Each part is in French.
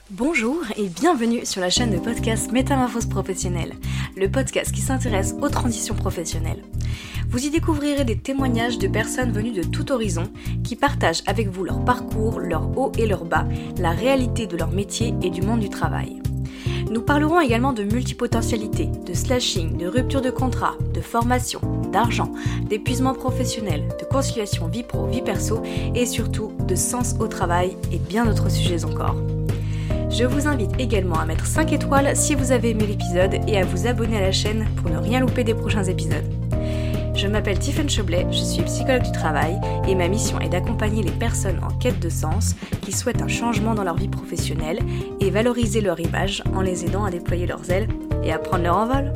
Bonjour et bienvenue sur la chaîne de podcast Métamorphose professionnelle, le podcast qui s'intéresse aux transitions professionnelles. Vous y découvrirez des témoignages de personnes venues de tout horizon qui partagent avec vous leur parcours, leurs hauts et leurs bas, la réalité de leur métier et du monde du travail. Nous parlerons également de multipotentialité, de slashing, de rupture de contrat, de formation, d'argent, d'épuisement professionnel, de conciliation vie pro, vie perso et surtout de sens au travail et bien d'autres sujets encore. Je vous invite également à mettre 5 étoiles si vous avez aimé l'épisode et à vous abonner à la chaîne pour ne rien louper des prochains épisodes. Je m'appelle Tiffany Choblet, je suis psychologue du travail et ma mission est d'accompagner les personnes en quête de sens qui souhaitent un changement dans leur vie professionnelle et valoriser leur image en les aidant à déployer leurs ailes et à prendre leur envol.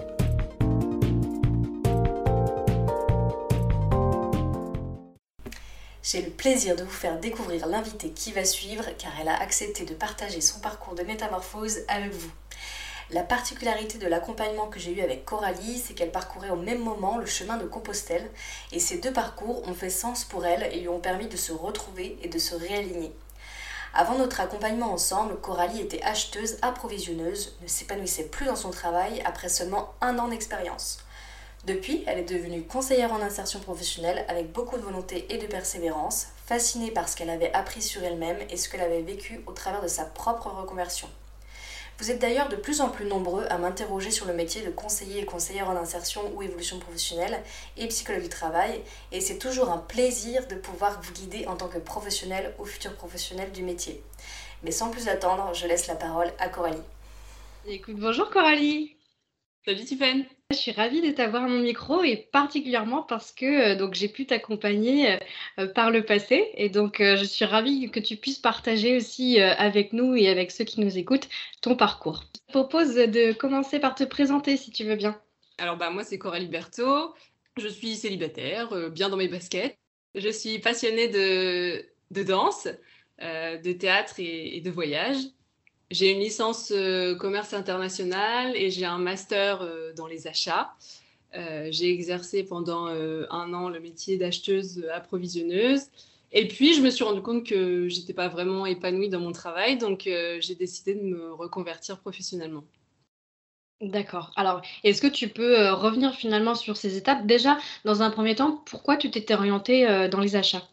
J'ai le plaisir de vous faire découvrir l'invitée qui va suivre car elle a accepté de partager son parcours de métamorphose avec vous. La particularité de l'accompagnement que j'ai eu avec Coralie, c'est qu'elle parcourait au même moment le chemin de Compostelle et ces deux parcours ont fait sens pour elle et lui ont permis de se retrouver et de se réaligner. Avant notre accompagnement ensemble, Coralie était acheteuse approvisionneuse, ne s'épanouissait plus dans son travail après seulement 1 an d'expérience. Depuis, elle est devenue conseillère en insertion professionnelle avec beaucoup de volonté et de persévérance, fascinée par ce qu'elle avait appris sur elle-même et ce qu'elle avait vécu au travers de sa propre reconversion. Vous êtes d'ailleurs de plus en plus nombreux à m'interroger sur le métier de conseiller et conseillère en insertion ou évolution professionnelle et psychologue du travail, et c'est toujours un plaisir de pouvoir vous guider en tant que professionnel ou futur professionnel du métier. Mais sans plus attendre, je laisse la parole à Coralie. Écoute, bonjour Coralie. Salut Tiffany. Je suis ravie de t'avoir à mon micro et particulièrement parce que donc j'ai pu t'accompagner par le passé et donc je suis ravie que tu puisses partager aussi avec nous et avec ceux qui nous écoutent ton parcours. Je te propose de commencer par te présenter si tu veux bien. Alors moi c'est Coralie Berthaud, je suis célibataire, bien dans mes baskets. Je suis passionnée de danse, de théâtre et de voyage. J'ai une licence commerce international et j'ai un master dans les achats. J'ai exercé pendant 1 an le métier d'acheteuse approvisionneuse. Et puis, je me suis rendu compte que j'étais pas vraiment épanouie dans mon travail, donc j'ai décidé de me reconvertir professionnellement. D'accord. Alors, est-ce que tu peux revenir finalement sur ces étapes? Déjà, dans un premier temps, pourquoi tu t'étais orientée dans les achats?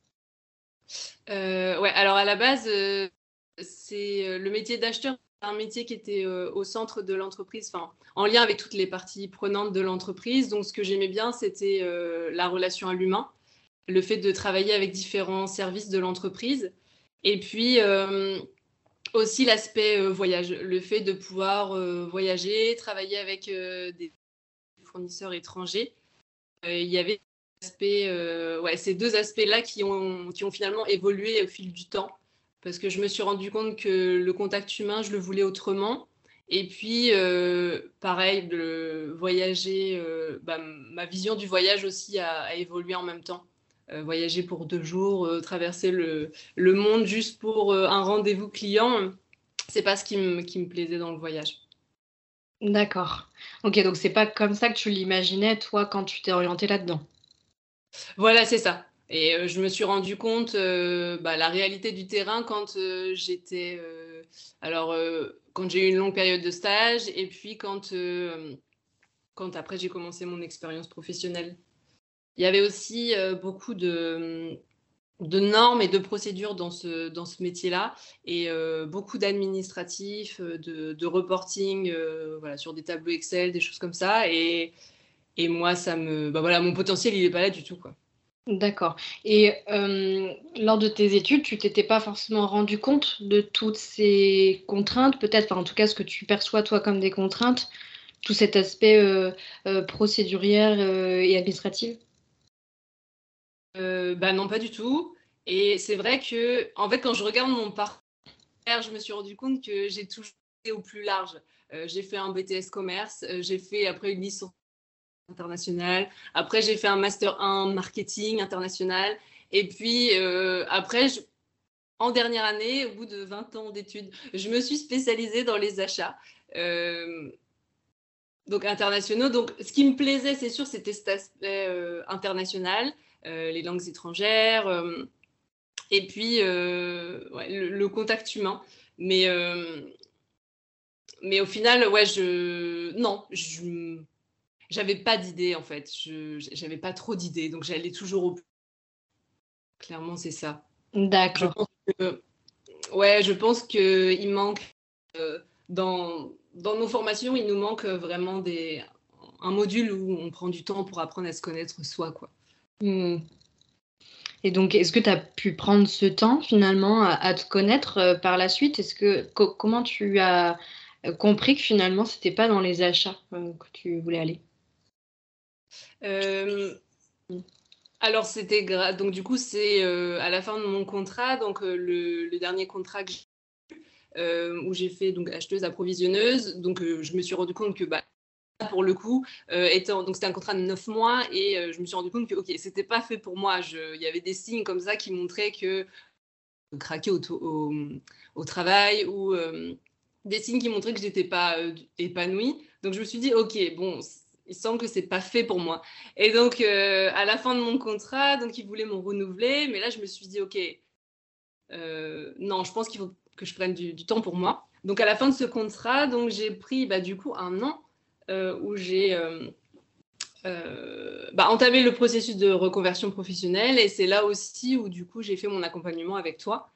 Ouais, alors à la base, c'est le métier d'acheteur, un métier qui était au centre de l'entreprise, enfin, en lien avec toutes les parties prenantes de l'entreprise. Donc, ce que j'aimais bien, c'était la relation à l'humain, le fait de travailler avec différents services de l'entreprise. Et puis, aussi l'aspect voyage, le fait de pouvoir voyager, travailler avec des fournisseurs étrangers. Il y avait ces 2 aspects-là qui ont finalement évolué au fil du temps, parce que je me suis rendu compte que le contact humain, je le voulais autrement. Et puis, pareil, de voyager, ma vision du voyage aussi a évolué en même temps. Voyager pour 2 jours, traverser le monde juste pour un rendez-vous client, c'est pas ce qui me plaisait dans le voyage. D'accord. Ok, donc c'est pas comme ça que tu l'imaginais, toi, quand tu t'es orientée là-dedans. Voilà, c'est ça. Et je me suis rendu compte, la réalité du terrain quand j'étais, quand j'ai eu une longue période de stage et puis quand après j'ai commencé mon expérience professionnelle. Il y avait aussi beaucoup de normes et de procédures dans ce métier-là et beaucoup d'administratifs, de reporting, sur des tableaux Excel, des choses comme ça. Et moi, mon potentiel, il est pas là du tout, quoi. D'accord. Et lors de tes études, tu t'étais pas forcément rendu compte de toutes ces contraintes, peut-être, enfin, en tout cas, ce que tu perçois toi comme des contraintes, tout cet aspect procédurière et administratif? Non, pas du tout. Et c'est vrai que, en fait, quand je regarde mon parcours, je me suis rendu compte que j'ai toujours été au plus large. J'ai fait un BTS commerce, j'ai fait après une licence internationale, après j'ai fait un master 1 marketing international, et puis après, en dernière année, au bout de 20 ans d'études, je me suis spécialisée dans les achats. Donc internationaux. Donc, ce qui me plaisait, c'est sûr, c'était cet aspect international, les langues étrangères, et puis le contact humain. Mais au final, ouais, j'avais pas d'idée en fait. J'avais pas trop d'idées, donc j'allais toujours au plus. Clairement, c'est ça. Je D'accord. pense que, ouais, je pense qu'il manque dans nos formations, il nous manque vraiment un module où on prend du temps pour apprendre à se connaître soi, quoi. Hmm. Et donc, est-ce que tu as pu prendre ce temps finalement à te connaître par la suite? Comment tu as compris que finalement, c'était pas dans les achats que tu voulais aller? Euh, alors, donc du coup, c'est à la fin de mon contrat, donc le dernier contrat que où j'ai fait donc acheteuse approvisionneuse. Donc, je me suis rendu compte que pour le coup, donc c'était un contrat de 9 mois et je me suis rendu compte que ok, c'était pas fait pour moi. Il y avait des signes comme ça qui montraient que je craquais au travail ou des signes qui montraient que je n'étais pas épanouie. Donc je me suis dit ok, bon, il semble que c'est pas fait pour moi. Et donc à la fin de mon contrat, donc ils voulaient m'en renouveler, mais là je me suis dit ok, non, je pense qu'il faut que je prenne du temps pour moi. Donc à la fin de ce contrat, donc j'ai pris du coup un an où j'ai entamé le processus de reconversion professionnelle et c'est là aussi où du coup j'ai fait mon accompagnement avec toi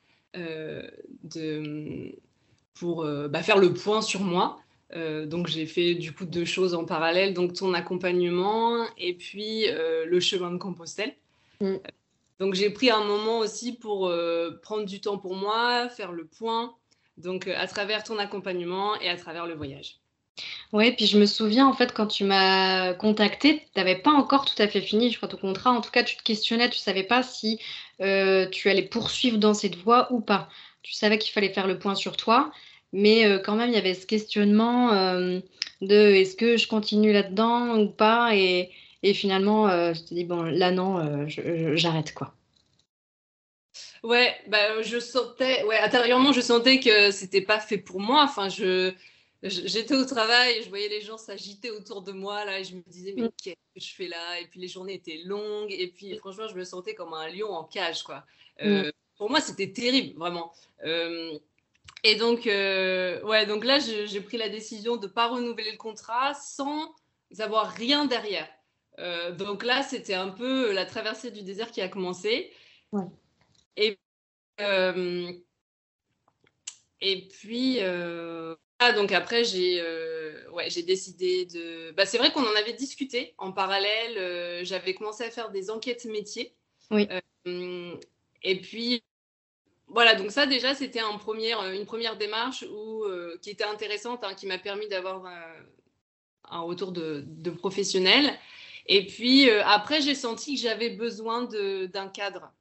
pour faire le point sur moi. Donc j'ai fait du coup 2 choses en parallèle, donc ton accompagnement et puis le chemin de Compostelle. Mm. Donc j'ai pris un moment aussi pour prendre du temps pour moi, faire le point, donc à travers ton accompagnement et à travers le voyage. Ouais, puis je me souviens en fait quand tu m'as contacté, tu n'avais pas encore tout à fait fini, je crois, ton contrat. En tout cas, tu te questionnais, tu savais pas si tu allais poursuivre dans cette voie ou pas. Tu savais qu'il fallait faire le point sur toi, mais quand même, il y avait ce questionnement de est-ce que je continue là-dedans ou pas. Et finalement, je te dis, bon, là non, j'arrête quoi. Ouais, intérieurement, je sentais que c'était pas fait pour moi. Enfin, j'étais au travail et je voyais les gens s'agiter autour de moi là et je me disais mais Mm. qu'est-ce que je fais là? Et puis les journées étaient longues et puis franchement, je me sentais comme un lion en cage quoi. Mm. Pour moi, c'était terrible vraiment. Et donc, ouais, donc là, j'ai pris la décision de ne pas renouveler le contrat sans avoir rien derrière. Donc là, c'était un peu la traversée du désert qui a commencé. Ouais. Et, euh, et puis, donc après, j'ai décidé de. C'est vrai qu'on en avait discuté en parallèle. J'avais commencé à faire des enquêtes métiers. Oui. Et puis, voilà, donc ça déjà, c'était une première démarche qui était intéressante, hein, qui m'a permis d'avoir un retour de professionnel. Et puis après, j'ai senti que j'avais besoin d'un cadre,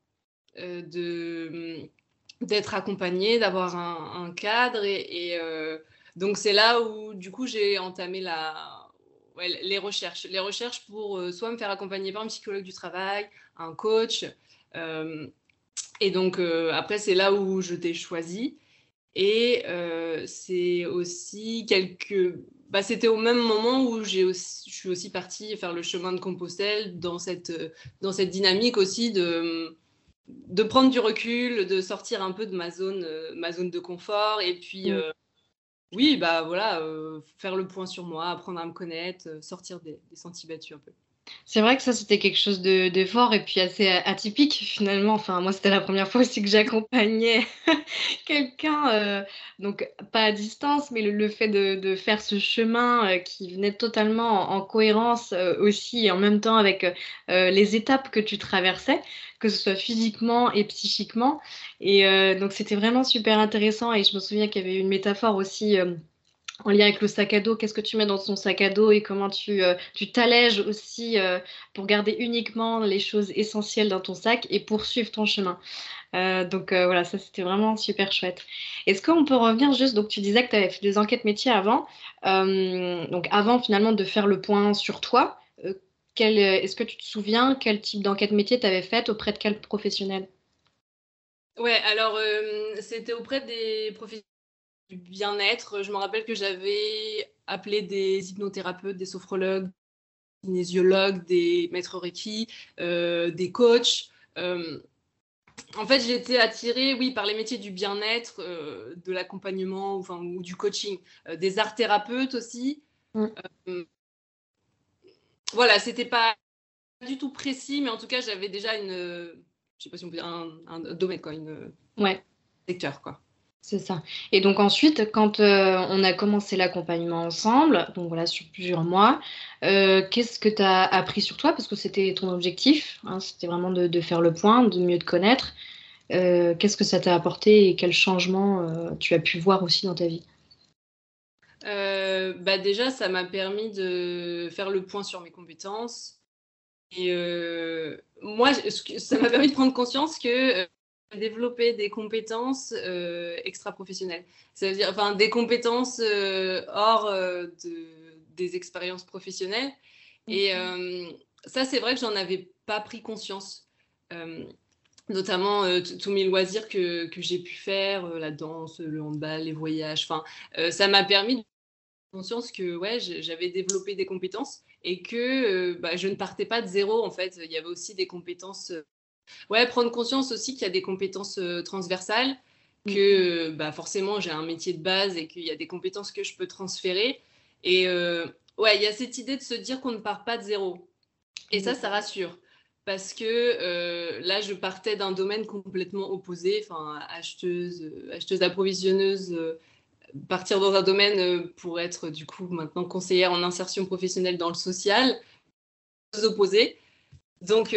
d'être accompagnée, d'avoir un cadre. Donc c'est là où du coup j'ai entamé les recherches. Les recherches pour soit me faire accompagner par un psychologue du travail, un coach. Et donc, après, c'est là où je t'ai choisi. Et c'est aussi c'était au même moment où je suis aussi partie faire le chemin de Compostelle dans cette dynamique aussi de prendre du recul, de sortir un peu de ma zone de confort. Et puis, Mm. oui, voilà, faire le point sur moi, apprendre à me connaître, sortir des sentiers battus un peu. C'est vrai que ça, c'était quelque chose de fort et puis assez atypique finalement. Enfin, moi, c'était la première fois aussi que j'accompagnais quelqu'un, donc pas à distance, mais le fait de faire ce chemin qui venait totalement en cohérence aussi et en même temps avec les étapes que tu traversais, que ce soit physiquement et psychiquement. Et donc, c'était vraiment super intéressant et je me souviens qu'il y avait une métaphore aussi. En lien avec le sac à dos, qu'est-ce que tu mets dans ton sac à dos et comment tu t'allèges aussi pour garder uniquement les choses essentielles dans ton sac et poursuivre ton chemin. Donc voilà, ça c'était vraiment super chouette. Est-ce qu'on peut revenir juste, donc tu disais que tu avais fait des enquêtes métiers avant, donc avant finalement de faire le point sur toi, est-ce que tu te souviens quel type d'enquête métier tu avais faite auprès de quel professionnel? Ouais, alors c'était auprès des professionnels du bien-être. Je me rappelle que j'avais appelé des hypnothérapeutes, des sophrologues, des kinésiologues, des maîtres Reiki, des coachs. En fait, j'ai été attirée, oui, par les métiers du bien-être, de l'accompagnement ou du coaching, des arts thérapeutes aussi. Euh, voilà, c'était pas du tout précis, mais en tout cas, j'avais déjà je sais pas si on peut dire un domaine, quoi, Ouais, secteur, quoi. c'est ça. Et donc ensuite, quand on a commencé l'accompagnement ensemble, donc voilà, sur plusieurs mois, qu'est-ce que tu as appris sur toi? Parce que c'était ton objectif, hein, c'était vraiment de faire le point, de mieux te connaître. Qu'est-ce que ça t'a apporté et quels changements tu as pu voir aussi dans ta vie? Déjà, ça m'a permis de faire le point sur mes compétences. Et moi, ça m'a permis de prendre conscience que développer des compétences extra-professionnelles. C'est-à-dire, enfin, des compétences hors des expériences professionnelles. Et ça, c'est vrai que j'en avais pas pris conscience. Notamment tous mes loisirs que j'ai pu faire, la danse, le handball, les voyages. Enfin, ça m'a permis de prendre conscience que ouais, j'avais développé des compétences et que je ne partais pas de zéro. En fait, il y avait aussi des compétences. Ouais, prendre conscience aussi qu'il y a des compétences transversales, que forcément j'ai un métier de base et qu'il y a des compétences que je peux transférer. Et ouais, il y a cette idée de se dire qu'on ne part pas de zéro. Et ça rassure. Parce que là, je partais d'un domaine complètement opposé, enfin, acheteuse approvisionneuse, partir dans un domaine pour être du coup maintenant conseillère en insertion professionnelle dans le social, opposé. Donc,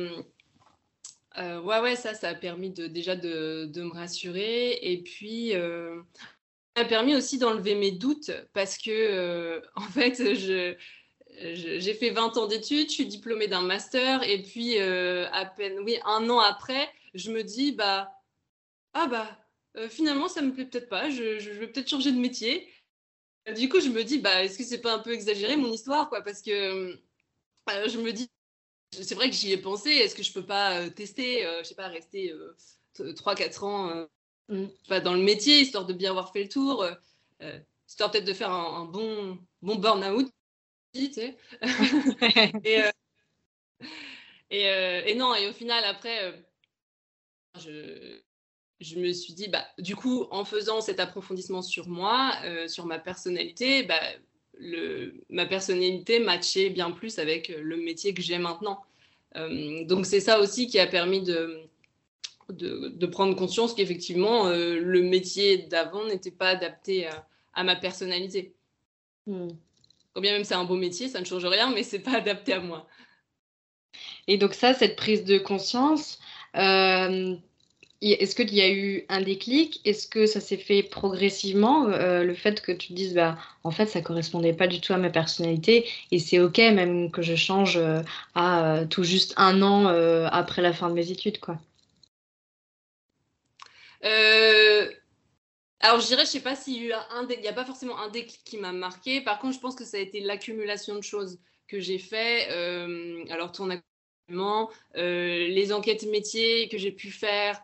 ouais, ça a permis déjà de me rassurer. Et puis, ça a permis aussi d'enlever mes doutes parce que, en fait, j'ai fait 20 ans d'études, je suis diplômée d'un master et puis à peine, oui, un an après, je me dis, finalement, ça me plaît peut-être pas, je vais peut-être changer de métier. Du coup, je me dis, est-ce que c'est pas un peu exagéré mon histoire, quoi, parce que je me dis, c'est vrai que j'y ai pensé, est-ce que je peux pas tester, je sais pas, rester 3-4 ans dans le métier, histoire de bien avoir fait le tour, histoire peut-être de faire un bon burn-out, tu sais. et, et non, et au final, après, je me suis dit, du coup, en faisant cet approfondissement sur moi, sur ma personnalité, ma personnalité matchait bien plus avec le métier que j'ai maintenant. Donc, c'est ça aussi qui a permis de prendre conscience qu'effectivement, le métier d'avant n'était pas adapté à ma personnalité. Quand bien même c'est un beau métier, ça ne change rien, mais c'est pas adapté à moi. Et donc ça, cette prise de conscience, est-ce qu'il y a eu un déclic? Est-ce que ça s'est fait progressivement, le fait que tu te dises, en fait, ça correspondait pas du tout à ma personnalité et c'est OK même que je change à tout juste un an après la fin de mes études, quoi. Alors je dirais, je sais pas s'il y a eu il n'y a pas forcément un déclic qui m'a marqué. Par contre, je pense que ça a été l'accumulation de choses que j'ai fait. Alors ton accompagnement, les enquêtes métiers que j'ai pu faire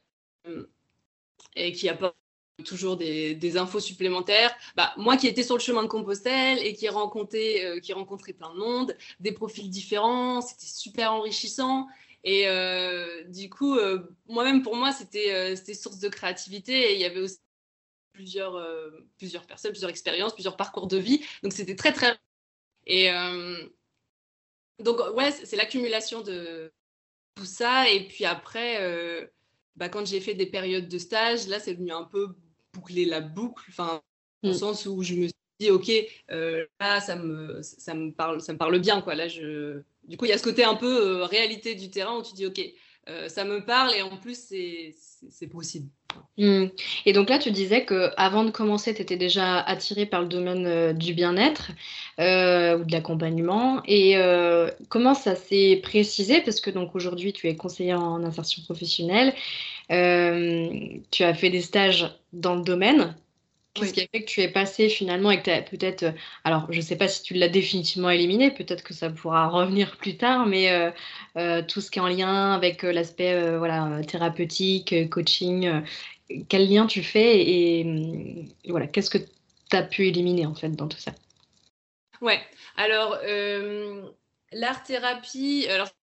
et qui apportent toujours des infos supplémentaires. Moi qui étais sur le chemin de Compostelle et qui rencontrais plein de monde, des profils différents, c'était super enrichissant. Et du coup, moi-même, pour moi, c'était source de créativité. Et il y avait aussi plusieurs personnes, plusieurs expériences, plusieurs parcours de vie. Donc, c'était très, très... Et donc, ouais, c'est l'accumulation de tout ça. Et puis après, quand j'ai fait des périodes de stage, là, c'est venu un peu boucler la boucle. Enfin, dans le sens où je me suis dit, OK, là, ça me parle bien, quoi. Là, du coup, il y a ce côté un peu réalité du terrain où tu dis, OK, ça me parle et en plus, c'est possible. Et donc là, tu disais qu'avant de commencer, tu étais déjà attirée par le domaine du bien-être ou de l'accompagnement. Et comment ça s'est précisé? Parce que donc aujourd'hui, tu es conseillère en insertion professionnelle. Tu as fait des stages dans le domaine. Qu'est-ce qui a fait que tu es passée finalement et que tu as peut-être, alors je ne sais pas si tu l'as définitivement éliminé, peut-être que ça pourra revenir plus tard, mais tout ce qui est en lien avec l'aspect voilà, thérapeutique, coaching, quel lien tu fais et voilà, qu'est-ce que tu as pu éliminer en fait dans tout ça? Ouais, alors l'art-thérapie, alors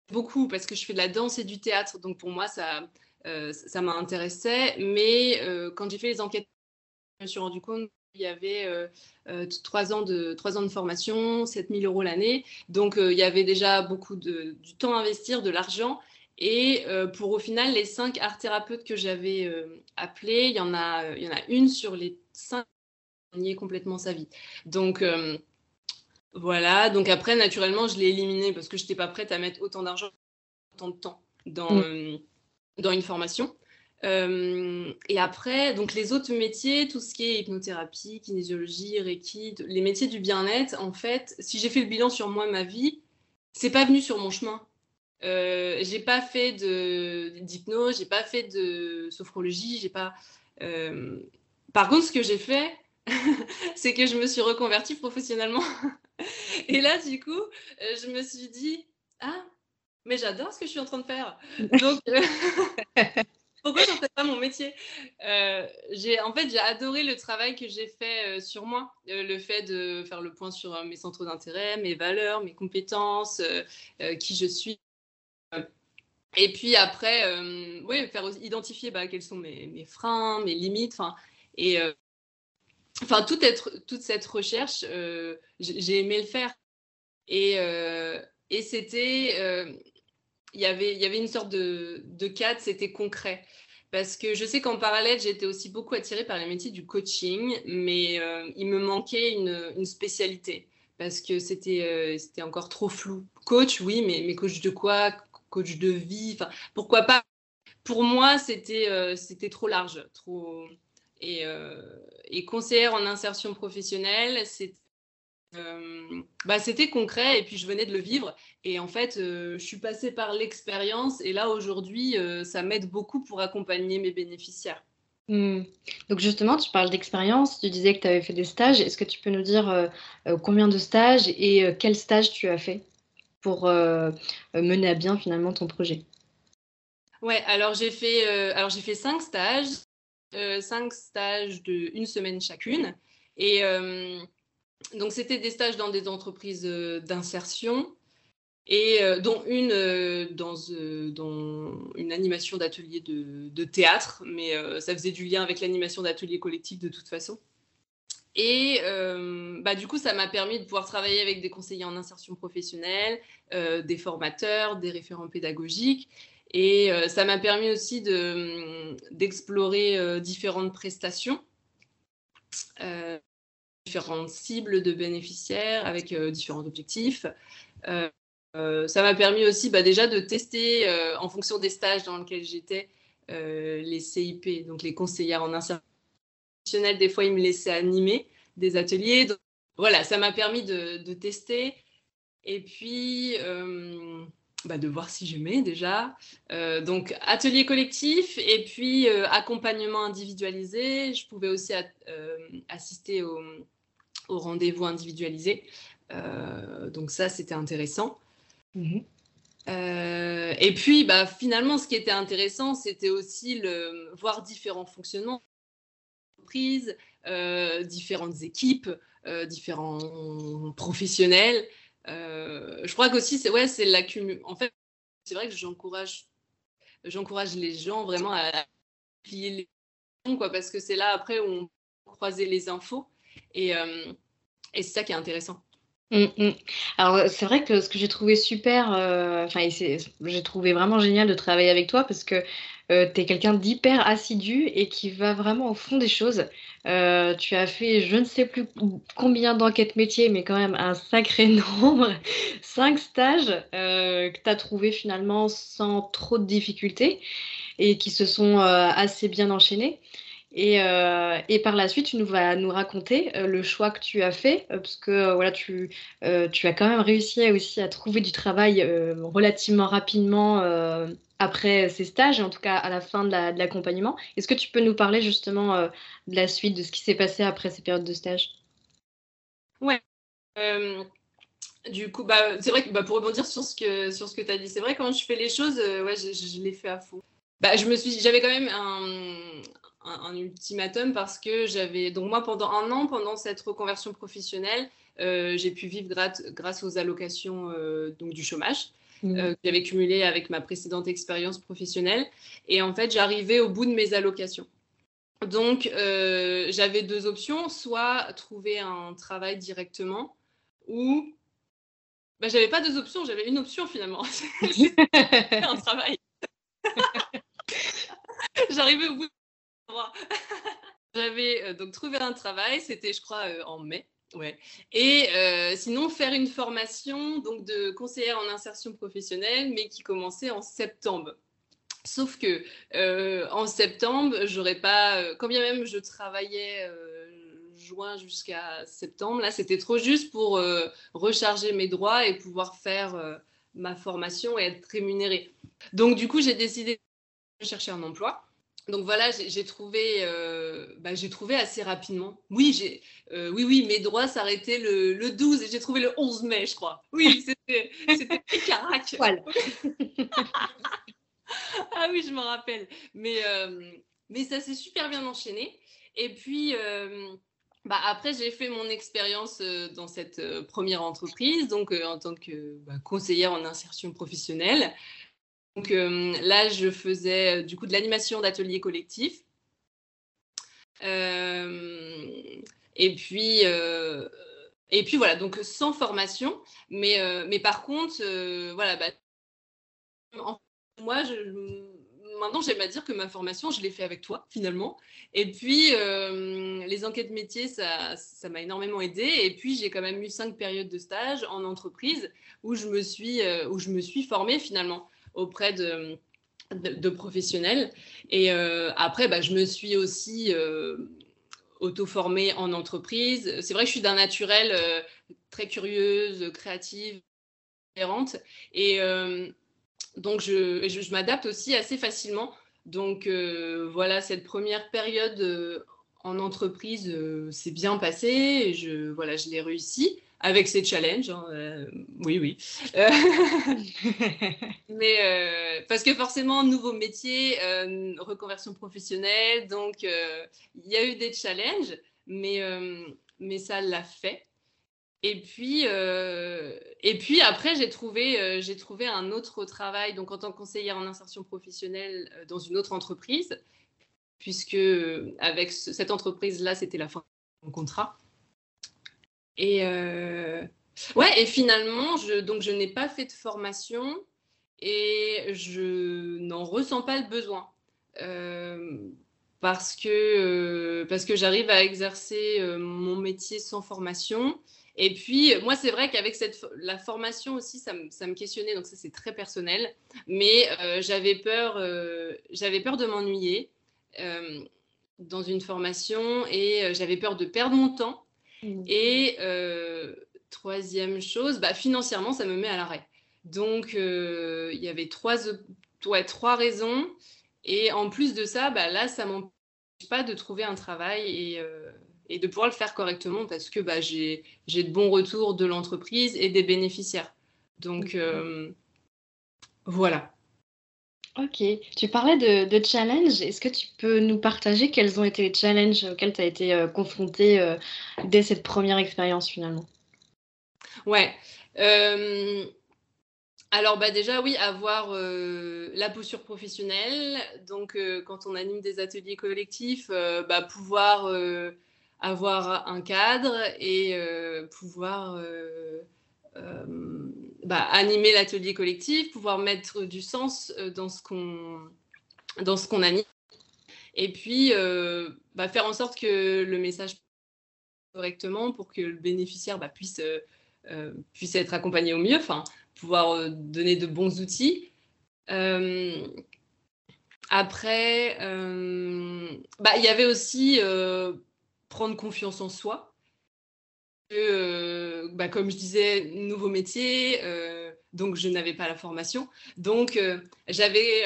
beaucoup parce que je fais de la danse et du théâtre. Donc, pour moi, ça m'intéressait. Mais quand j'ai fait les enquêtes, je me suis rendu compte qu'il y avait 3 ans de formation, 7 000 € l'année. Donc, il y avait déjà beaucoup du temps à investir, de l'argent. Et pour au final, les 5 art thérapeutes que j'avais appelés, il y en a une sur les 5 qui a nié complètement sa vie. Donc, voilà. Donc après, naturellement, je l'ai éliminée parce que je n'étais pas prête à mettre autant d'argent, autant de temps dans une formation. Et après, donc les autres métiers, tout ce qui est hypnothérapie, kinésiologie, reiki, les métiers du bien-être, en fait, si j'ai fait le bilan sur moi, ma vie, c'est pas venu sur mon chemin. J'ai pas fait d'hypnose, j'ai pas fait de sophrologie, j'ai pas. Par contre, ce que j'ai fait, c'est que je me suis reconvertie professionnellement. Et là, du coup, je me suis dit, ah, mais j'adore ce que je suis en train de faire. Donc, pourquoi j'en fais pas mon métier? J'ai adoré le travail que j'ai fait sur moi, le fait de faire le point sur mes centres d'intérêt, mes valeurs, mes compétences, qui je suis. Et puis après, faire identifier quels sont mes freins, mes limites, et toute cette recherche, j'ai aimé le faire. Et c'était, il y avait une sorte de cadre, c'était concret. Parce que je sais qu'en parallèle, j'étais aussi beaucoup attirée par les métiers du coaching, mais il me manquait une spécialité parce que c'était encore trop flou. Coach, oui, mais coach de quoi? Coach de vie, pourquoi pas? Pour moi, c'était trop large, trop. Et conseillère en insertion professionnelle, c'était concret et puis je venais de le vivre. Et en fait, je suis passée par l'expérience et là, aujourd'hui, ça m'aide beaucoup pour accompagner mes bénéficiaires. Donc justement, tu parles d'expérience, tu disais que tu avais fait des stages. Est-ce que tu peux nous dire combien de stages et quel stage tu as fait pour mener à bien finalement ton projet? Ouais, alors j'ai fait 5 stages, 5 stages de 1 semaine chacune. Et donc, c'était des stages dans des entreprises d'insertion et dont une dans une animation d'atelier de théâtre, mais ça faisait du lien avec l'animation d'atelier collectif de toute façon. Et du coup, ça m'a permis de pouvoir travailler avec des conseillers en insertion professionnelle, des formateurs, des référents pédagogiques. Et ça m'a permis aussi d'explorer différentes prestations, différentes cibles de bénéficiaires avec différents objectifs. Ça m'a permis aussi déjà de tester, en fonction des stages dans lesquels j'étais, les CIP, donc les conseillères en insertion professionnelle. Des fois, ils me laissaient animer des ateliers. Donc, voilà, ça m'a permis de tester et puis de voir si j'aimais déjà. Donc, atelier collectif et puis accompagnement individualisé. Je pouvais aussi assister au rendez-vous individualisé. Donc ça, c'était intéressant. Et puis, finalement, ce qui était intéressant, c'était aussi voir différents fonctionnements d'entreprise, différentes équipes, différents professionnels. Je crois qu'aussi, c'est l'accumulation. En fait, c'est vrai que j'encourage les gens vraiment à plier les gens, parce que c'est là, après, où on croise les infos. Et c'est ça qui est intéressant. Alors, c'est vrai que ce que j'ai trouvé super, j'ai trouvé vraiment génial de travailler avec toi parce que tu es quelqu'un d'hyper assidu et qui va vraiment au fond des choses. Tu as fait je ne sais plus combien d'enquêtes métiers, mais quand même un sacré nombre, 5 stages que tu as trouvé finalement sans trop de difficultés et qui se sont assez bien enchaînés. Et par la suite, tu vas nous raconter le choix que tu as fait, parce que voilà, tu as quand même réussi aussi à trouver du travail relativement rapidement après ces stages, en tout cas à la fin de l'accompagnement. Est-ce que tu peux nous parler justement de la suite, de ce qui s'est passé après ces périodes de stage? Ouais. Du coup, c'est vrai que pour rebondir sur ce que tu as dit, c'est vrai, quand je fais les choses, je les fais à fond. J'avais quand même un ultimatum parce que donc moi, pendant 1 an, pendant cette reconversion professionnelle, j'ai pu vivre grâce aux allocations donc du chômage. que j'avais cumulé avec ma précédente expérience professionnelle. Et en fait, j'arrivais au bout de mes allocations. Donc, j'avais 2 options, soit trouver un travail directement ou j'avais pas 2 options, j'avais une option finalement. C'était un travail. J'arrivais au bout de mon droit. J'avais donc trouvé un travail, c'était je crois en mai. Ouais. Et sinon, faire une formation donc, de conseillère en insertion professionnelle, mais qui commençait en septembre. Sauf que en septembre, j'aurais pas. Quand bien même je travaillais juin jusqu'à septembre, là, c'était trop juste pour recharger mes droits et pouvoir faire ma formation et être rémunérée. Donc, du coup, j'ai décidé de chercher un emploi. Donc voilà, j'ai trouvé assez rapidement. Oui, oui, mes droits s'arrêtaient le 12 et j'ai trouvé le 11 mai, je crois. Oui, c'était carac. Voilà. Ah oui, je m'en rappelle. Mais ça s'est super bien enchaîné. Et puis, après, j'ai fait mon expérience dans cette première entreprise, donc en tant que conseillère en insertion professionnelle. Donc là, je faisais du coup de l'animation d'ateliers collectifs. Et puis voilà, donc sans formation. Mais par contre, voilà, moi, maintenant, j'aime à dire que ma formation, je l'ai fait avec toi, finalement. Et puis, les enquêtes métiers, ça m'a énormément aidée. Et puis, j'ai quand même eu 5 périodes de stage en entreprise où je me suis formée, finalement, auprès de professionnels. Et après, je me suis aussi auto-formée en entreprise. C'est vrai que je suis d'un naturel très curieuse, créative, différente. Et donc, je m'adapte aussi assez facilement. Donc, voilà, cette première période en entreprise s'est bien passée. Et je l'ai réussi avec ses challenges. Hein, oui. Mais parce que forcément, nouveau métier, reconversion professionnelle. Donc, il y a eu des challenges, mais ça l'a fait. Et puis après, j'ai trouvé un autre travail, donc en tant que conseillère en insertion professionnelle dans une autre entreprise, puisque avec cette entreprise-là, c'était la fin de mon contrat. Et et finalement, je n'ai pas fait de formation et je n'en ressens pas le besoin. Parce que j'arrive à exercer mon métier sans formation. Et puis, moi, c'est vrai qu'avec la formation aussi, ça me questionnait, donc ça, c'est très personnel. Mais j'avais peur de m'ennuyer dans une formation et j'avais peur de perdre mon temps. Et troisième chose, financièrement, ça me met à l'arrêt. Donc, il y avait trois raisons. Et en plus de ça, là, ça ne m'empêche pas de trouver un travail et de pouvoir le faire correctement parce que j'ai de bons retours de l'entreprise et des bénéficiaires. Donc, voilà. Ok. Tu parlais de challenges. Est-ce que tu peux nous partager quels ont été les challenges auxquels tu as été confrontée dès cette première expérience finalement? Ouais. Alors déjà oui, avoir la posture professionnelle. Donc quand on anime des ateliers collectifs, pouvoir avoir un cadre et pouvoir animer l'atelier collectif, pouvoir mettre du sens dans ce qu'on anime. Et puis faire en sorte que le message correctement pour que le bénéficiaire puisse être accompagné au mieux. Enfin, pouvoir donner de bons outils. Après, il y avait aussi prendre confiance en soi. Comme je disais, nouveau métier, donc je n'avais pas la formation. Donc, j'avais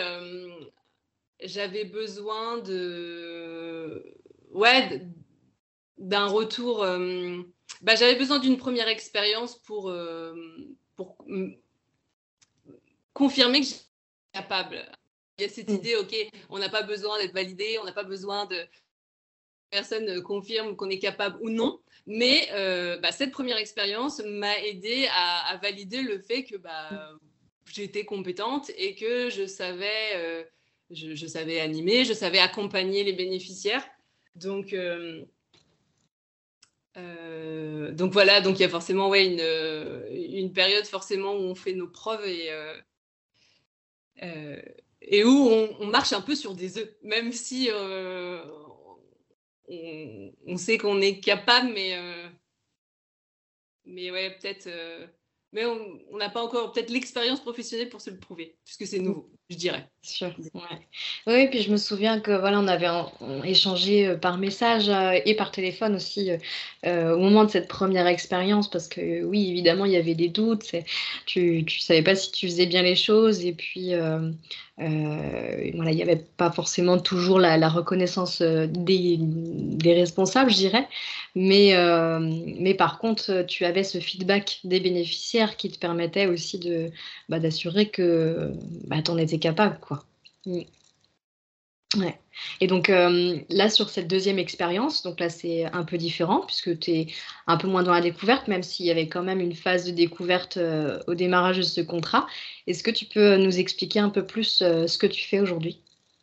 besoin d'un retour. J'avais besoin d'une première expérience pour confirmer que j'étais capable. Il y a cette idée, ok, on n'a pas besoin d'être validé, on n'a pas besoin de personne confirme qu'on est capable ou non. Mais cette première expérience m'a aidé à valider le fait que j'étais compétente et que je savais, je savais animer, je savais accompagner les bénéficiaires. Donc voilà, donc il y a forcément une période forcément où on fait nos preuves et où on marche un peu sur des œufs, même si on sait qu'on est capable, mais ouais, peut-être. Mais on n'a pas encore peut-être l'expérience professionnelle pour se le prouver, puisque c'est nouveau, je dirais. Sûr, ouais. Oui, puis je me souviens que voilà, on avait échangé par message et par téléphone aussi au moment de cette première expérience, parce que oui, évidemment, il y avait des doutes. Tu savais pas si tu faisais bien les choses, et puis voilà, il n'y avait pas forcément toujours la reconnaissance des responsables, je dirais. Mais par contre, tu avais ce feedback des bénéficiaires qui te permettait aussi d'assurer que tu en étais capable, quoi. Ouais. Et donc là, sur cette deuxième expérience, donc là, c'est un peu différent puisque tu es un peu moins dans la découverte, même s'il y avait quand même une phase de découverte au démarrage de ce contrat. Est-ce que tu peux nous expliquer un peu plus ce que tu fais aujourd'hui?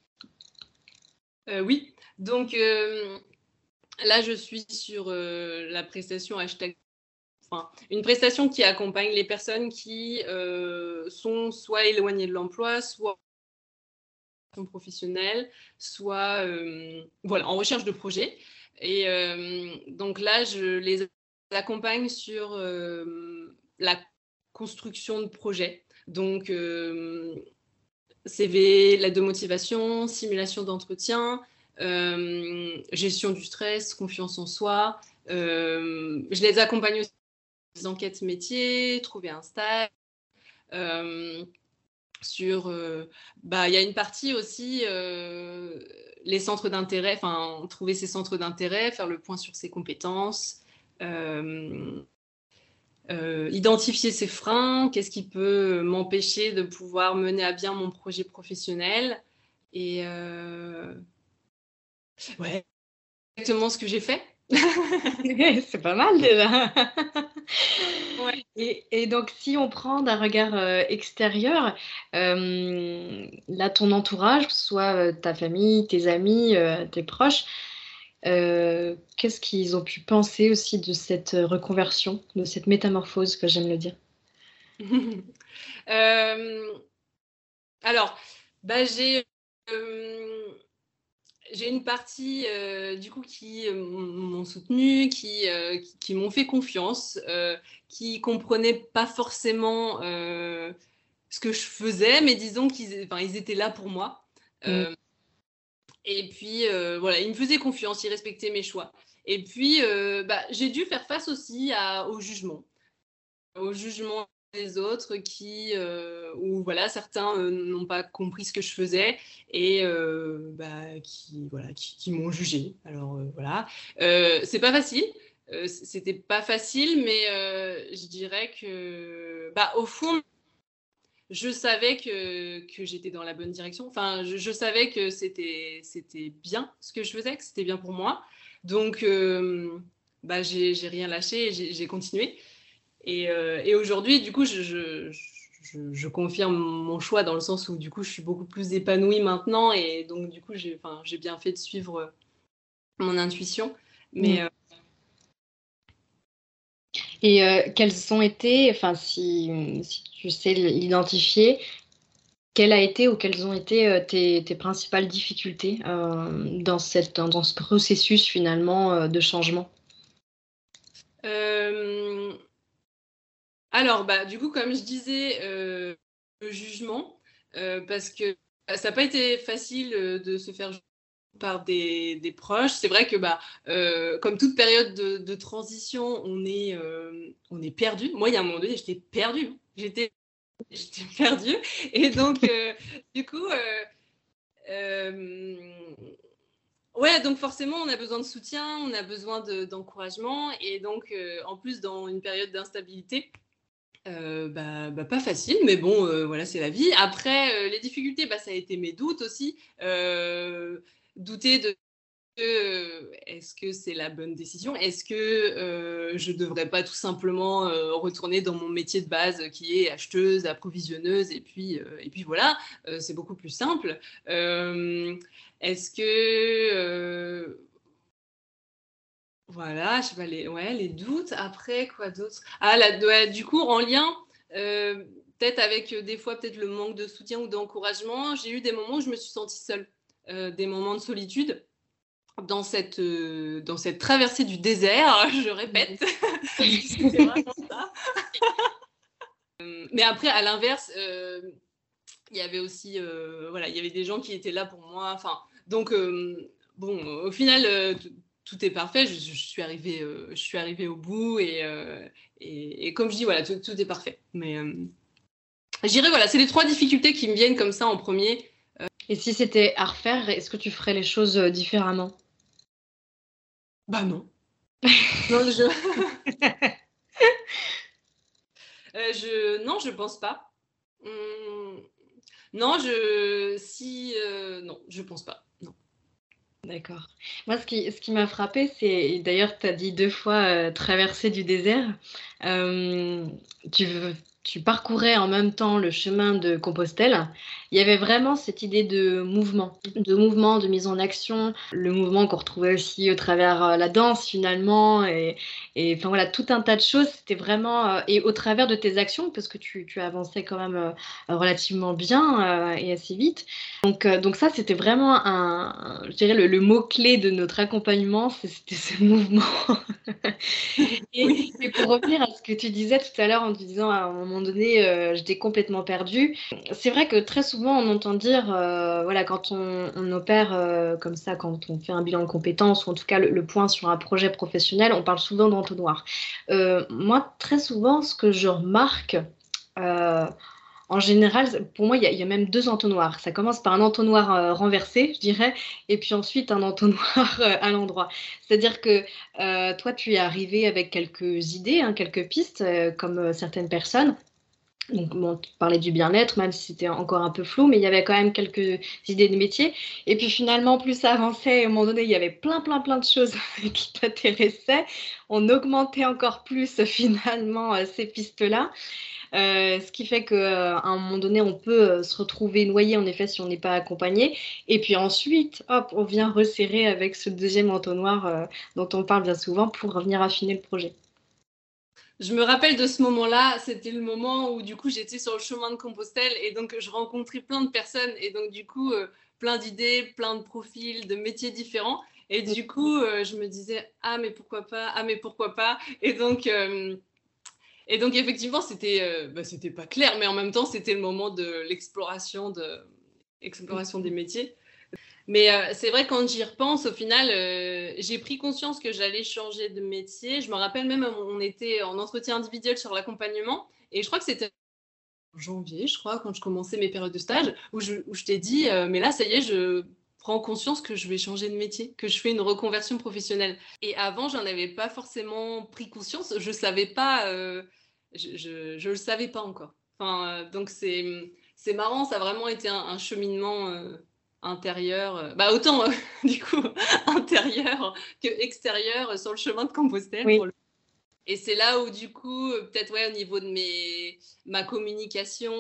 Oui, donc là, je suis sur la prestation hashtag. Enfin, une prestation qui accompagne les personnes qui sont soit éloignées de l'emploi, soit professionnelle, soit voilà, en recherche de projet. Et donc là, je les accompagne sur la construction de projets. Donc, CV, lettre de motivation, simulation d'entretien, gestion du stress, confiance en soi. Je les accompagne aussi dans des enquêtes métiers, trouver un stage. Sur, il y a une partie aussi, les centres d'intérêt, enfin, trouver ses centres d'intérêt, faire le point sur ses compétences, identifier ses freins, qu'est-ce qui peut m'empêcher de pouvoir mener à bien mon projet professionnel. Et ouais, exactement ce que j'ai fait. C'est pas mal déjà. Ouais. Et donc, si on prend d'un regard extérieur, là, ton entourage, que ce soit ta famille, tes amis, tes proches, qu'est-ce qu'ils ont pu penser aussi de cette reconversion, de cette métamorphose, que j'aime le dire? Alors, j'ai une partie du coup qui m'ont soutenu, qui m'ont fait confiance, qui comprenaient pas forcément ce que je faisais, mais disons ils étaient là pour moi. Et puis voilà, ils me faisaient confiance, ils respectaient mes choix. Et puis j'ai dû faire face aussi au jugement des autres où voilà, certains n'ont pas compris ce que je faisais et qui m'ont jugé. Alors voilà, c'est pas facile. C'était pas facile, mais je dirais que au fond, je savais que j'étais dans la bonne direction. Enfin, je savais que c'était bien ce que je faisais, que c'était bien pour moi. Donc, j'ai rien lâché et j'ai continué. Et aujourd'hui, du coup, je confirme mon choix dans le sens où, du coup, je suis beaucoup plus épanouie maintenant. Et donc, du coup, j'ai bien fait de suivre mon intuition. Mais Et quelles ont été, enfin, si tu sais l'identifier, quelle a été ou quelles ont été tes principales difficultés dans ce processus finalement de changement? Alors, du coup, comme je disais, le jugement, parce que ça n'a pas été facile de se faire juger par des proches. C'est vrai que comme toute période de transition, on est perdu. Moi, il y a un moment donné, j'étais perdue. J'étais perdue. Et donc, du coup, ouais, donc forcément, on a besoin de soutien, on a besoin d'encouragement. Et donc, en plus, dans une période d'instabilité, pas facile, mais bon, voilà, c'est la vie. Après, les difficultés, ça a été mes doutes aussi. Douter de est-ce que c'est la bonne décision? Est-ce que je ne devrais pas tout simplement retourner dans mon métier de base qui est acheteuse, approvisionneuse, et puis voilà, c'est beaucoup plus simple. Est-ce que... voilà, je sais pas, les doutes. Après, quoi d'autre? Du coup, en lien, peut-être avec des fois peut-être le manque de soutien ou d'encouragement, j'ai eu des moments où je me suis sentie seule, des moments de solitude. Dans cette traversée du désert, je répète, c'était vraiment ça. Mais après, à l'inverse, il y avait aussi, voilà, il y avait des gens qui étaient là pour moi. Enfin, donc, bon, au final, tout est parfait. Je suis arrivée au bout et comme je dis, voilà, tout est parfait. Mais je dirais, voilà, c'est les 3 difficultés qui me viennent comme ça en premier. Et si c'était à refaire, est-ce que tu ferais les choses différemment? Bah non. Non, non, je pense pas. Non, non, je pense pas. Non. D'accord. Moi, ce qui m'a frappé, c'est, d'ailleurs, tu as dit 2 fois traverser du désert. Tu parcourais en même temps le chemin de Compostelle. Il y avait vraiment cette idée de mouvement, de mise en action, le mouvement qu'on retrouvait aussi au travers la danse finalement, et enfin voilà, tout un tas de choses. C'était vraiment, et au travers de tes actions, parce que tu avançais quand même relativement bien et assez vite. Donc ça, c'était vraiment je dirais le mot-clé de notre accompagnement, c'était ce mouvement. Oui. Et pour revenir à ce que tu disais tout à l'heure en te disant à un moment donné, j'étais complètement perdue. C'est vrai que très souvent on entend dire, voilà, quand on opère comme ça, quand on fait un bilan de compétences ou en tout cas le point sur un projet professionnel, on parle souvent d'entonnoir. Moi, très souvent, ce que je remarque, en général, pour moi, il y a même 2 entonnoirs. Ça commence par un entonnoir renversé, je dirais, et puis ensuite un entonnoir à l'endroit. C'est-à-dire que toi, tu es arrivé avec quelques idées, hein, quelques pistes, comme certaines personnes. Donc, bon, tu parlais du bien-être, même si c'était encore un peu flou, mais il y avait quand même quelques idées de métier. Et puis finalement, plus ça avançait, à un moment donné, il y avait plein de choses qui t'intéressaient. On augmentait encore plus finalement ces pistes-là. Ce qui fait qu'à un moment donné, on peut se retrouver noyé, en effet, si on n'est pas accompagné. Et puis ensuite, hop, on vient resserrer avec ce deuxième entonnoir dont on parle bien souvent pour revenir affiner le projet. Je me rappelle de ce moment-là, c'était le moment où du coup j'étais sur le chemin de Compostelle et donc je rencontrais plein de personnes et donc du coup plein d'idées, plein de profils, de métiers différents et du coup je me disais ah mais pourquoi pas et donc effectivement c'était pas clair mais en même temps c'était le moment de l'exploration des métiers. Mais c'est vrai, quand j'y repense, au final, j'ai pris conscience que j'allais changer de métier. Je me rappelle même, on était en entretien individuel sur l'accompagnement. Et je crois que c'était en janvier, je crois, quand je commençais mes périodes de stage, où je t'ai dit, mais là, ça y est, je prends conscience que je vais changer de métier, que je fais une reconversion professionnelle. Et avant, j'en avais pas forcément pris conscience. Je savais pas, je le savais pas encore. Enfin, donc c'est marrant, ça a vraiment été un cheminement intérieur, autant du coup intérieur que extérieur sur le chemin de Compostelle. Oui. Et c'est là où du coup, peut-être au niveau de ma communication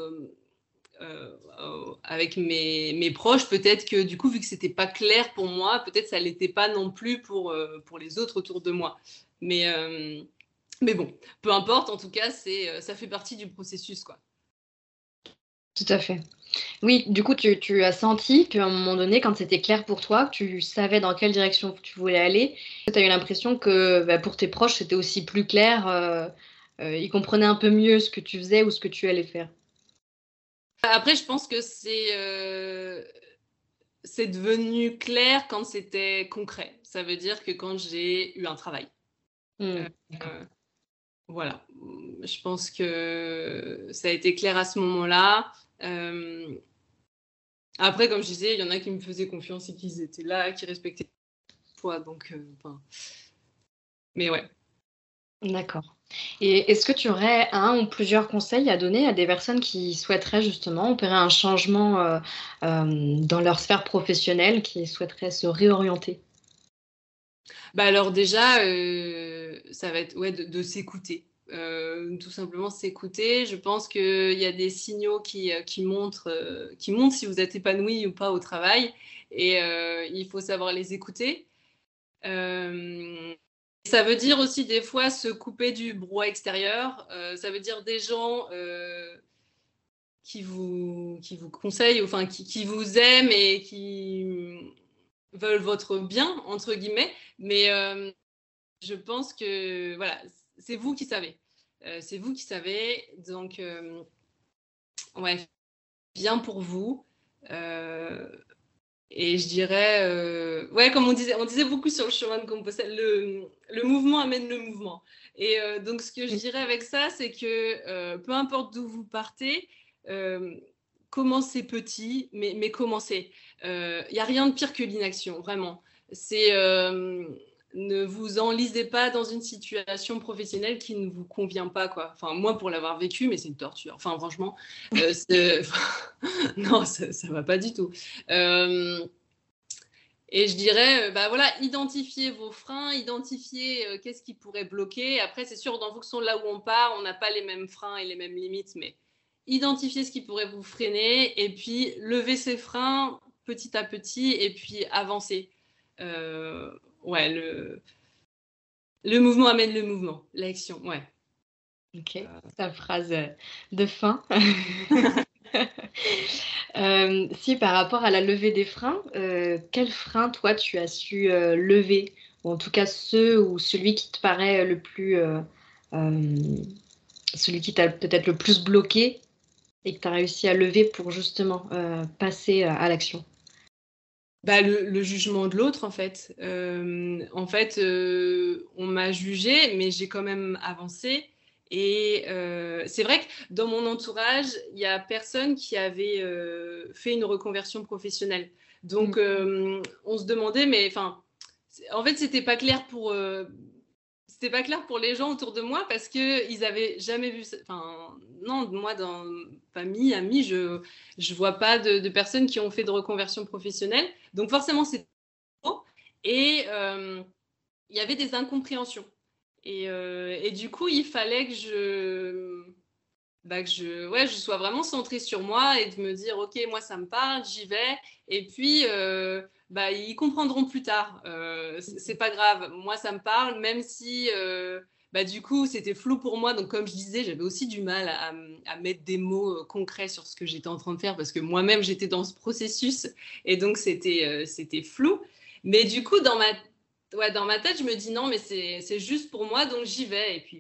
avec mes proches, peut-être que du coup, vu que c'était pas clair pour moi, peut-être ça l'était pas non plus pour les autres autour de moi. Mais bon, peu importe, en tout cas, ça fait partie du processus, quoi. Tout à fait. Oui, du coup, tu as senti qu'à un moment donné, quand c'était clair pour toi, que tu savais dans quelle direction tu voulais aller, tu as eu l'impression que pour tes proches, c'était aussi plus clair, ils comprenaient un peu mieux ce que tu faisais ou ce que tu allais faire. Après, je pense que c'est devenu clair quand c'était concret. Ça veut dire que quand j'ai eu un travail. Voilà. Je pense que ça a été clair à ce moment-là. Après, comme je disais, il y en a qui me faisaient confiance et qui étaient là, qui respectaient toi. Donc, mais ouais. D'accord. Et est-ce que tu aurais un ou plusieurs conseils à donner à des personnes qui souhaiteraient justement opérer un changement dans leur sphère professionnelle, qui souhaiteraient se réorienter? Bah alors déjà, ça va être de s'écouter. Tout simplement s'écouter. Je pense qu'il y a des signaux qui montrent si vous êtes épanoui ou pas au travail. Et il faut savoir les écouter. Ça veut dire aussi des fois se couper du brouhaha extérieur. Ça veut dire des gens qui vous conseillent, enfin qui vous aiment et qui veulent votre bien, entre guillemets. Mais je pense que voilà, c'est vous qui savez. C'est vous qui savez. Donc, ouais, bien pour vous. Et je dirais, ouais, comme on disait beaucoup sur le chemin de Compostelle, le mouvement amène le mouvement. Et donc, ce que je dirais avec ça, c'est que peu importe d'où vous partez, commencez petit, mais commencez. Il n'y a rien de pire que l'inaction, vraiment. C'est ne vous enlisez pas dans une situation professionnelle qui ne vous convient pas, quoi. Enfin, moi, pour l'avoir vécu, mais c'est une torture. Enfin, franchement, non, ça va pas du tout. Et je dirais, bah voilà, identifiez vos freins, identifiez qu'est-ce qui pourrait bloquer. Après, c'est sûr, en fonction de là où on part, on n'a pas les mêmes freins et les mêmes limites, mais identifiez ce qui pourrait vous freiner et puis levez ces freins petit à petit et puis avancez. Ouais, le mouvement amène le mouvement, l'action, ouais. Ok, ta phrase de fin. Si par rapport à la levée des freins, quel frein toi tu as su lever, ou en tout cas celui qui te paraît le plus, celui qui t'a peut-être le plus bloqué et que tu as réussi à lever pour justement passer à l'action? Bah, le jugement de l'autre, en fait. On m'a jugée, mais j'ai quand même avancé. Et c'est vrai que dans mon entourage, il n'y a personne qui avait fait une reconversion professionnelle. Donc, on se demandait, mais enfin, en fait, c'était pas clair pour les gens autour de moi parce qu'ils avaient jamais vu ça. Enfin, non, moi, dans famille, amis, je vois pas de personnes qui ont fait de reconversion professionnelle. Donc, forcément, c'est trop. Et il y avait des incompréhensions. Et du coup, il fallait que je sois vraiment centrée sur moi et de me dire, OK, moi, ça me parle, j'y vais. Et puis, ils comprendront plus tard. C'est pas grave. Moi, ça me parle, même si, du coup, c'était flou pour moi. Donc, comme je disais, j'avais aussi du mal à mettre des mots concrets sur ce que j'étais en train de faire parce que moi-même, j'étais dans ce processus. Et donc, c'était flou. Mais du coup, dans ma tête, je me dis non, mais c'est juste pour moi, donc j'y vais. Et puis,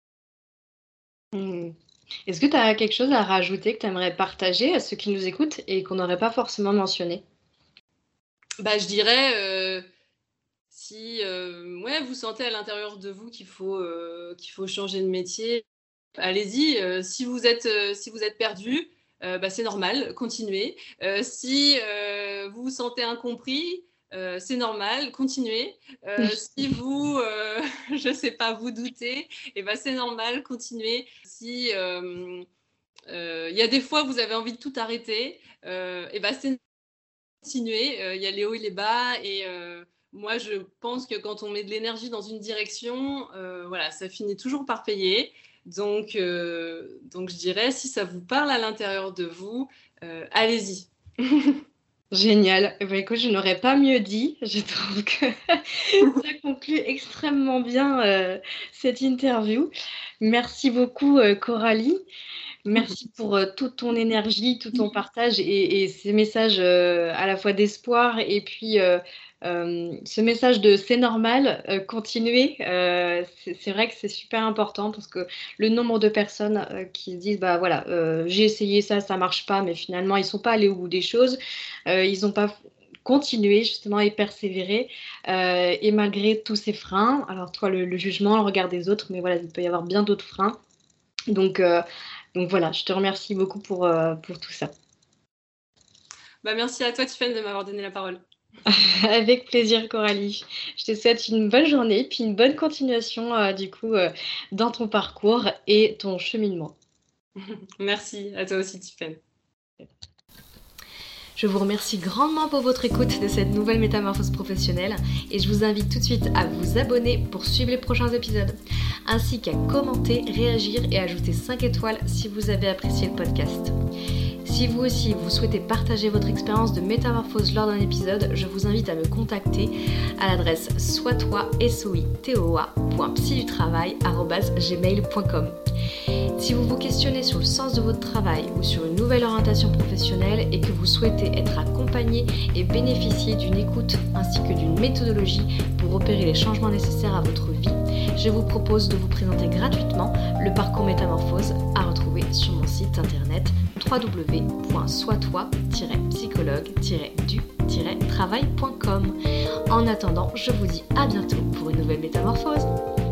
Est-ce que tu as quelque chose à rajouter que tu aimerais partager à ceux qui nous écoutent et qu'on n'aurait pas forcément mentionné? je dirais, si vous sentez à l'intérieur de vous qu'il faut changer de métier, allez-y. Si vous êtes perdu, c'est normal, continuez. Si vous vous sentez incompris, c'est normal, continuez. Si vous, je sais pas, vous doutez, c'est normal, continuez. Si il y a des fois vous avez envie de tout arrêter, c'est continuer. Il y a les hauts et les bas et moi, je pense que quand on met de l'énergie dans une direction, ça finit toujours par payer. Donc, je dirais, si ça vous parle à l'intérieur de vous, allez-y. Génial. Écoute, je n'aurais pas mieux dit. Je trouve que ça conclut extrêmement bien cette interview. Merci beaucoup, Coralie. Merci pour toute ton énergie, tout ton partage et ces messages à la fois d'espoir et puis ce message de c'est normal, continuer. C'est vrai que c'est super important parce que le nombre de personnes qui se disent bah voilà, j'ai essayé ça, ça marche pas, mais finalement ils sont pas allés au bout des choses, ils n'ont pas continué justement et persévérer et malgré tous ces freins, alors toi le jugement, le regard des autres, mais voilà, il peut y avoir bien d'autres freins. Donc voilà, je te remercie beaucoup pour tout ça. Merci à toi, Tiffany, de m'avoir donné la parole. Avec plaisir, Coralie. Je te souhaite une bonne journée, puis une bonne continuation dans ton parcours et ton cheminement. Merci à toi aussi, Tiffany. Je vous remercie grandement pour votre écoute de cette nouvelle métamorphose professionnelle et je vous invite tout de suite à vous abonner pour suivre les prochains épisodes, ainsi qu'à commenter, réagir et ajouter 5 étoiles si vous avez apprécié le podcast. Si vous aussi vous souhaitez partager votre expérience de métamorphose lors d'un épisode, je vous invite à me contacter à l'adresse soitoi.psydutravail@gmail.com. Si vous vous questionnez sur le sens de votre travail ou sur une nouvelle orientation professionnelle et que vous souhaitez être accompagné et bénéficier d'une écoute ainsi que d'une méthodologie pour opérer les changements nécessaires à votre vie, je vous propose de vous présenter gratuitement le parcours métamorphose à retrouver sur mon site internet www.soitoi-psychologue-du-travail.com. En attendant, je vous dis à bientôt pour une nouvelle métamorphose.